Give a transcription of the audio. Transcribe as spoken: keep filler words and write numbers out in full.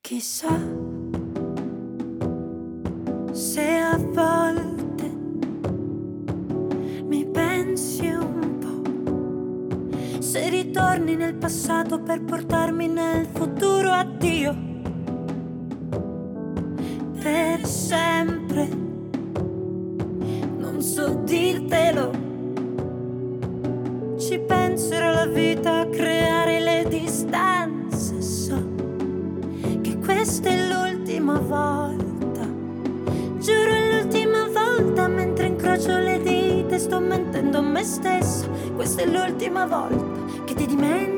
Chissà se a volte mi pensi un po', se ritorni nel passato per portarmi nel futuro. Addio per sempre, non so dirtelo, ci penserò la vita a creare le distanze. So che questa è l'ultima volta, giuro è l'ultima volta, mentre incrocio le dita e sto mentendo a me stessa. Questa è l'ultima volta che ti dimentichi